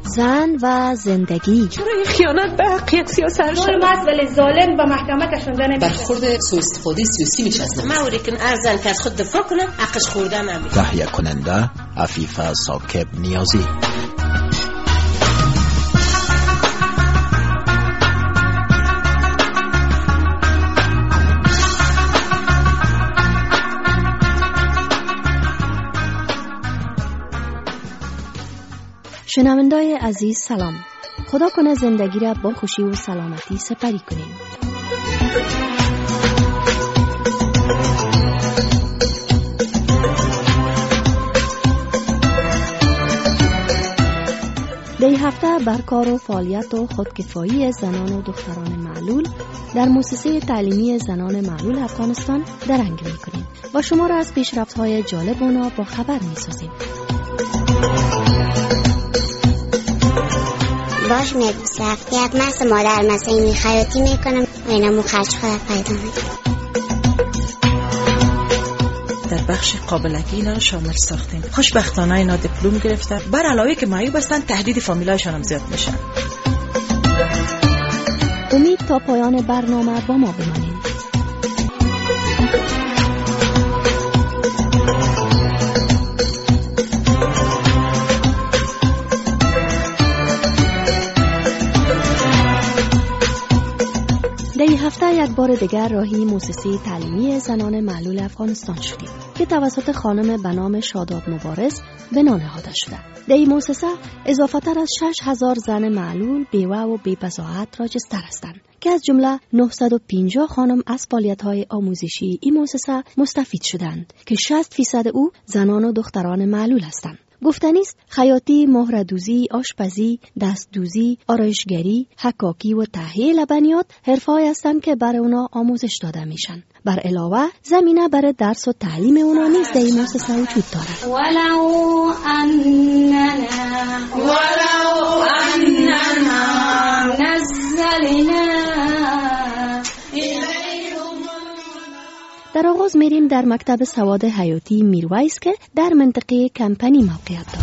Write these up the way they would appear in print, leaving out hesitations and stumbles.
زن و زندگی. چرا این خیانت به حق یک سیاست ظلم است ولی ظالم به محکمه کشونده نمیشه. برخورد سوء استفاده سیاسی میشه از موری که ارزن که از خود دفاع کنه حقش خورده نمیشه. تهیه کننده عفیفه ثاقب نیازی. شنوندای عزیز سلام. خدا کنه زندگی را با خوشی و سلامتی سپری کنیم. در این هفته بر کار و فعالیت و خودکفایی زنان و دختران معلول در مؤسسه تعلیمی زنان معلول افغانستان درنگ می‌کنیم و شما را از پیشرفت‌های جالب اونا با خبر می‌سازیم. باش میگذرد یک مست مادر مثل این خیاطی میکنم و اینمو خرج خود پیدا میکنم. در بخش قابلگی اینا رو شامل ساختیم. خوشبختانه اینا دیپلم گرفتن. بر علاوه که معیوب هستن تهدید فامیلایشان هم زیاد میشن. امید تا پایان برنامه با ما بمانید. در این هفته یک بار دیگر راهی مؤسسه تعلیمی زنان معلول افغانستان شدیم که توسط خانم به نام شاداب مبارز بنا نهاده شده. در این مؤسسه اضافه تر از 6000 زن معلول بیوه و بی‌بضاعت راجستر هستند که از جمله 950 خانم از فعالیت‌های آموزشی این مؤسسه مستفید شدند که 60% او زنان و دختران معلول هستند. گفتنی است خیاطی، مهره‌دوزی، آشپزی، دستدوزی، آرایشگری، حکاکی و تهیه لبنیات حرفه‌ای هستند که برای اونا آموزش داده میشن. بر علاوه زمینه برای درس و تعلیم اونا نیز در این مؤسسه وجود دارد. ولو اننا نزلنا در آغاز میریم در مکتب سواد حیاتی میرویس که در منطقه کمپنی موقعیت دارد.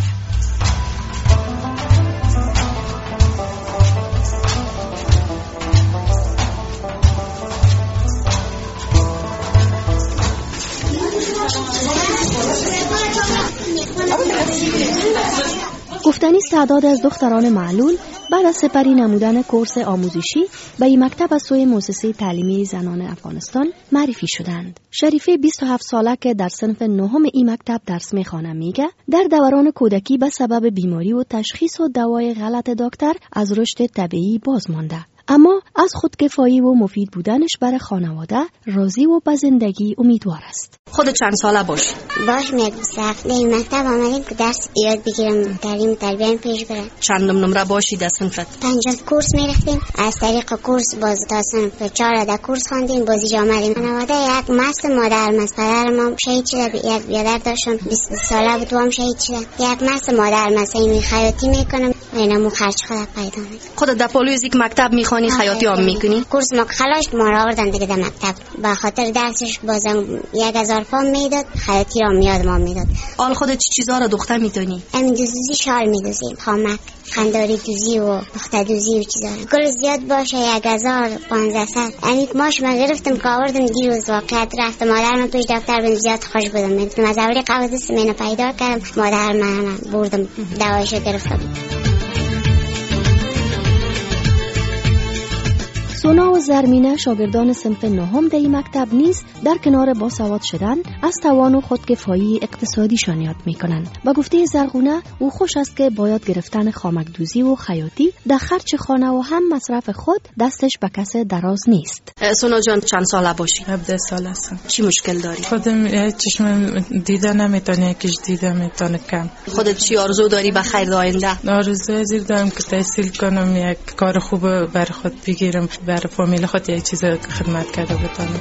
گفتنی تعداد از دختران معلول بعد از سپری نمودن کورس آموزشی به این مکتب از سوی مؤسسه تعلیمی زنان افغانستان معرفی شدند. شریفه 27 ساله که در صنف نهم این مکتب درس میخوانه میگه در دوران کودکی به سبب بیماری و تشخیص و دوای غلط دکتر از رشد طبیعی باز مانده، اما از خودکفایی و مفید بودنش برای خانواده راضی و به زندگی امیدوار است. خود چند ساله باش میگذرد در این مکتب آمدیم که درس یاد بگیرم، تعلیم تربیت پیش برم. چندم نمره باشی در صنفت؟ 5 کورس میرفتیم. از طریق کورس باز تا صنف 4 در کورس خواندیم، بازی جا آمدیم. خانواده یک مست مادر است. پدرم شهید شده، یک برادر داشتم 20 ساله بود و هم شهید شده. یک مست مادر مثل این خیاطی میکنم و اینمو خرج خود پیدا میکنم. خودت در پالوی یک مکتب میخوانی خیاطی هم میکنی؟ کورس ما خلاص ما را آوردن دیگه در مکتب. به خاطر درسش بازم 1000 پام میداد، خیاطی را میاد ما میداد. حال خودت چه چیزا را دختر میدونی؟ همین دوزی شال میدوزیم، خامک، خنداری دوزی و دختر دوزی و چیزا. گل زیاد باشه 1500. همین ماش ما گرفتم که آوردم دیروز واقعیت رفت مادرم پیش دکتر بودم، زیاد خوش بودم. میگفتم از اولی قبض منو پیدا کردم، مادر من بردم دوایش گرفتم. سونا و زرمینه شاگردان صنف نهم در این مکتب نیز در کنار باسواد شدن از توان و خودکفایی اقتصادیشان یاد میکنند. با گفته زرغونه او خوش است که باید گرفتن خامک دوزی و خیاطی در خرج خانه و هم مصرف خود دستش به کس دراز نیست. سونا جان چند ساله باشی؟ 17 سال هستم. چی مشکل داری؟ خودم چشم دیده نمیتونه، یکیش دیده میتونه کم. خودت چی آرزو داری به خیر آینده؟ آرزو ازیر دارم که تحصیل کنم، یک کار خوب بر خود بگیرم، بر فامیل خود یک چیز خدمت کرده بتونم.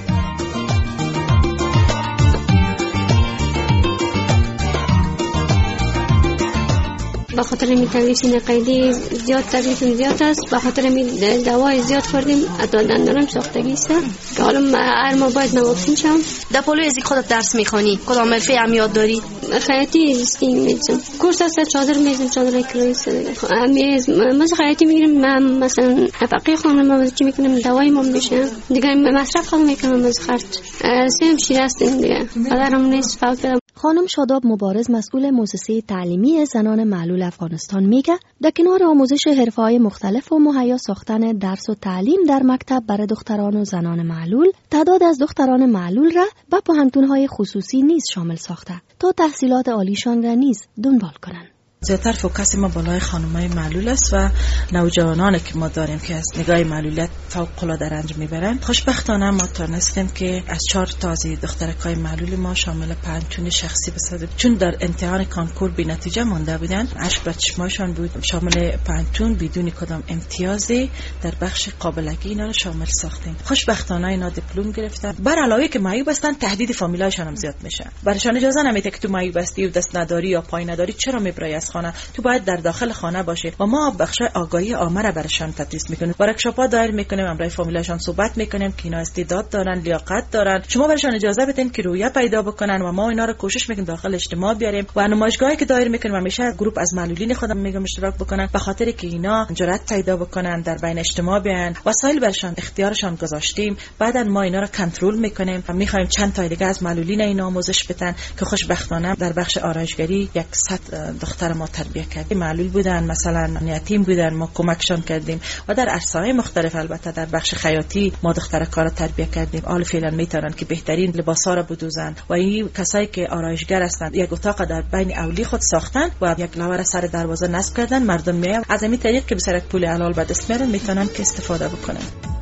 به خاطر می تنگی سینه قیدی زیاد تکلیفم زیاد است، به خاطر می دوای زیاد خوردیم، حتی دندانم ساختگی است که حالا هر ما باید نواکسین شم. در پالوی ازی خودت درس میخوانی؟ کدام حرفه هم یاد داری؟ خیاطی زیستین میزم، کورس است چادر میزم، چادر کلویس میز مثلا خیاطی میگیرم. من مثلا فقیه خانم ما چی میکنم دوای ما میشم دیگه مصرف خودم میکنم از خرج سیم شیر است دیگه قدرم نیست فوق. خانم شاداب مبارز مسئول مؤسسه تعلیمی زنان معلول افغانستان میگه در کنار آموزش حرفه‌های مختلف و مهیا ساختن درس و تعلیم در مکتب برای دختران و زنان معلول، تعداد از دختران معلول را به پوهنتون‌های خصوصی نیز شامل ساخته تا تحصیلات عالیشان را نیز دنبال کنند. زیادتر فوکس ما بالای خانم‌های معلول است و نوجوانانی که ما داریم که از نگاه معلولیت فوق‌العاده رنج میبرند. خوشبختانه ما تونستیم که از 4 تا از دخترک‌های معلول ما شامل پنجتون شخصی بسازیم، چون در امتحان کانکور بی نتیجه مانده بودند. اشک بر چشماشون بود، شامل پنجتون بدون کدام امتیازی در بخش قابلگی اینا رو شامل ساختیم. خوشبختانه اینا دیپلم گرفتن. بر علاوه که معیوب هستن، تهدید فامیلایشان هم زیاد میشه. برایشان اجازه نمیده که تو معیوب هستی و دست نداری یا پای نداری چرا میبری خانه، تو باید در داخل خانه باشی و ما بخش آگاهی عامه را برشان تدریس میکنیم، ورکشاپ‌ها دایر میکنیم، امرای فامیلاشان صحبت میکنیم که اینا استعداد دارن، لیاقت دارن، شما برشان اجازه بدین که رویه پیدا بکنن و ما اینا رو کوشش میکنیم داخل اجتماع بیاریم و نمایشگاهی که دایر میکنیم همیشه گروپ از معلولین خودم میگم اشتراک بکنن به خاطر که اینا جرأت پیدا بکنن در بین اجتماع بیان. وسایل برشان اختیارشان گذاشتیم، بعدا ما اینا رو کنترل میکنیم و میخوایم چند تا دیگه از معلولین اینا آموزش بدن که خوشبختانه در بخش آرایشگری 100 دختر ما تربیت کردیم. معلول بودن، مثلا یتیم بودن، ما کمکشان کردیم و در عرصه‌های مختلف، البته در بخش خیاطی ما دخترکارا تربیت کردیم. حال فعلا میتونن که بهترین لباسا را بدوزن و این کسایی که آرایشگر هستند یک اتاق در بین اولی خود ساختن و یک لوار سر دروازه نصب کردن، مردم میان از همین طریق که به سر پول حلال به دست میارن میتونن که استفاده بکنن.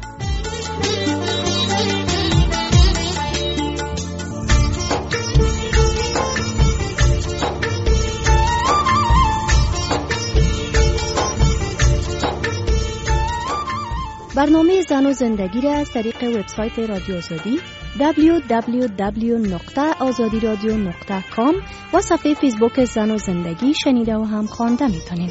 برنامه زن و زندگی را از طریق وبسایت رادیو آزادی www.azadiradio.com و صفحه فیسبوک زن و زندگی شنیده و هم خوانده میتونید.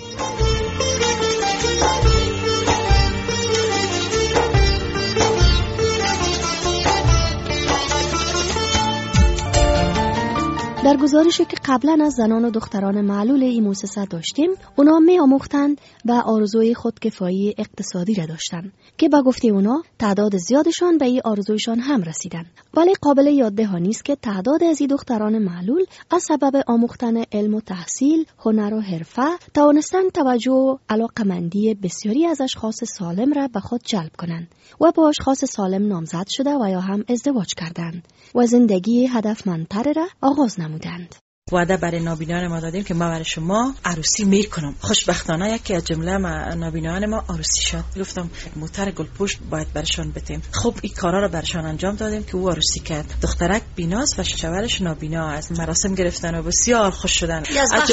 در گزارشی که قبلا از زنان و دختران معلول این مؤسسه داشتیم، اونا می آموختند و آرزوی خودکفایی اقتصادی را داشتند که با گفته اونا تعداد زیادشان به این آرزویشان هم رسیدن. ولی قابل یاد دهانی است که تعداد از این دختران معلول از سبب آموختن علم و تحصیل، هنر و حرفه توانستند توجه و علاقمندی بسیاری از اشخاص سالم را به خود جلب کنند و با اشخاص سالم نامزد شده و یا هم ازدواج کردند و زندگی هدفمندتر را آغاز نمودند. وعده برای نابینان ما دادیم که ما برای شما عروسی میکنم. خوشبختانه یکی از جمله نابینان ما عروسی شد. گفتم موتر گلپشت باید برشان بدیم. خب این کارا رو برشان انجام دادیم که او عروسی کرد. دخترک بیناست و شوهرش نابینا. از مراسم گرفتن و بسیار خوش شدن.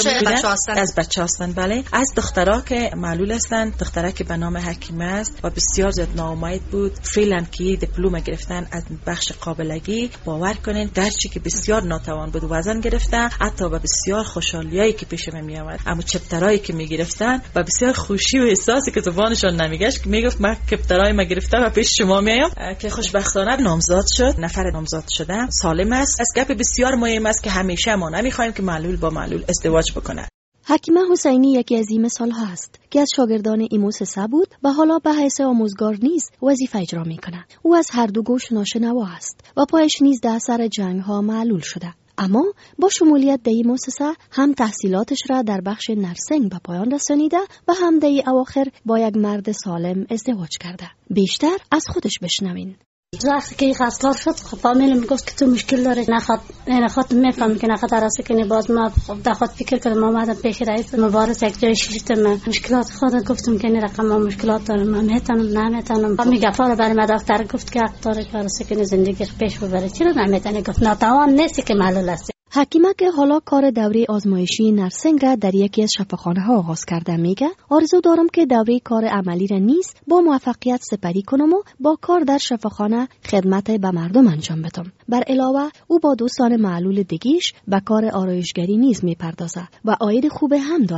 از بچه هستن. بله، از دخترها که معلول هستن، دخترک که به نام حکیمه است و بسیار زیاد ناامید بود. فعلا که دیپلم گرفتن از بخش قابلگی، باور کنین گرچه که بسیار ناتوان بود وزن گرفته، حتی با بسیار خوشحالیایی که پیش من می آمد، اما چپترایی که می گرفتن و بسیار خوشی و احساسی که زبانشون نمیگشت، که میگفت من چپترای ما گرفتم و پیش شما میام، که خوشبختانه نامزاد شد. نفر نامزاد شده سالم است. از گپ بسیار مهم است که همیشه ما نمیخوایم که معلول با معلول ازدواج بکنه. حکیمه حسینی یکی از این مثال‌ها است که از شاگردان این مؤسسه بود و حالا به حیث آموزگار نیز وظیفه اجرا می‌کند. او از هر دو گوش ناشنوا است و پایش نیز در اثر جنگ‌ها معلول شده. اما با شمولیت در این مؤسسه هم تحصیلاتش را در بخش نرسنگ به پایان رسانیده و هم در این اواخر با یک مرد سالم ازدواج کرده. بیشتر از خودش بشنوین. وقتی که خواستگار شد، فامیل میگفت که تو مشکل داری، نخواد میفهم که نخواد عروسی کنی. باز ما در خود فکر کردم، اومدم پیش رئیس مبارز یک جای شیشتم مشکلات خودم گفتم که این رقم ما مشکلات دارم، من نمیتونم. میگفت برای ما دکتر گفت که داره که عروسی کنی زندگی پیش ببری. چرا نمیتونی؟ گفت ناتوان نیستی که معلول هستی. حکیمه که حالا کار دوره آزمایشی نرسنگ را در یکی از شفاخانه ها آغاز کرده میگه آرزو دارم که دوره کار عملی را نیز با موفقیت سپری کنم و با کار در شفاخانه خدمت به مردم انجام بدم. بر علاوه او با دوستان معلول دیگیش به کار آرایشگری نیز میپردازه و عاید خوب هم داره.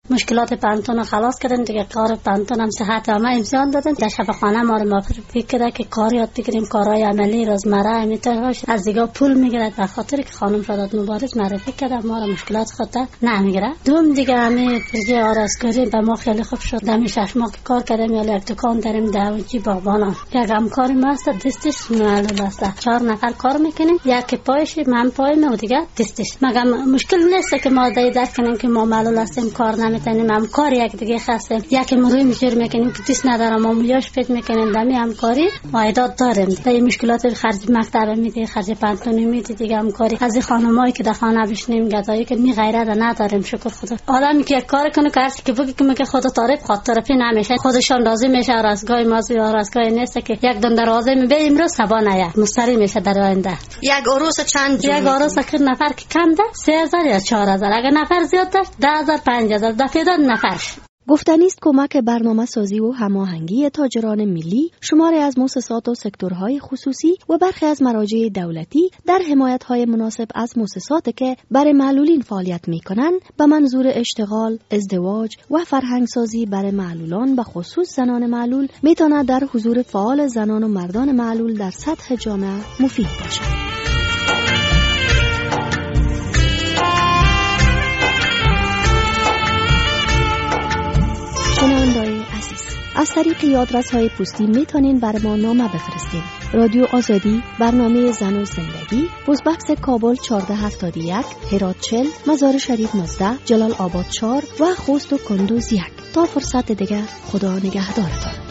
مشکلات پانتون رو خلاص کردن دیگه. کار پانتون هم صحت همه امتحان دادن. در شفاخانه ما رو فکر کرده که کار یاد بگیریم، کارهای عملی روزمره میتوناش از دیگه پول میگیرد به خاطر که خانم شاداب مبارز معرفی کرده ما رو مشکلات خود نمیگیره. دوم دیگه همه پروژه آرایشگری به ما خیلی خوب شد. دمی 6 ماه که کار کردم یا یک دکان داریم داوچی باغبانان. یک همکار ما است دستش معلول است. 4 نفر کار میکنیم، یک پایش من پایم و دیگه دستش. مگه مشکل نیست که ما درک کنیم که ما معلول هستیم کار نمیتونیم. همکار یک دیگه هستیم، یک روی میجر میکنیم که دست ندارم ما میاش پیت میکنیم. دمی همکاری عایدات داریم. در مشکلات خرج مکتب میده، خرج پانتون میده دیگه. همکاری از خانمایی که در خانه بشینیم گدایی که می غیرت نداریم. شکر خدا. آدمی که کار کنه که هرچی که بگه که خدا تعریف خاطرفی نمیشه، خودشان راضی میشه. راسگاه مازی راسگاه نیست که یک دن دروازه میبه امروز سبا نه مستری میشه در آینده. یک عروس چند؟ یک عروس که نفر که کم ده 3000 یا 4000، اگه نفر زیاد ده 10000 5000 دفعه داد نفرش. گفتنی است کمک برنامه سازی و هماهنگی تاجران ملی، شماری از مؤسسات و سکتورهای خصوصی و برخی از مراجع دولتی در حمایت‌های مناسب از مؤسساتی که برای معلولین فعالیت می‌کنند به منظور اشتغال، ازدواج و فرهنگسازی برای معلولان به خصوص زنان معلول می‌تواند در حضور فعال زنان و مردان معلول در سطح جامعه مفید باشد. شنونده‌های عزیز، از طریق آدرس‌های پستی میتونین برای ما نامه بفرستین. رادیو آزادی، برنامه زن و زندگی، پست‌بکس کابل 1471، هرات 40، مزار شریف 19، جلال آباد 4 و خوست و کندوز 1. تا فرصت دیگه، خدا نگهدارتان.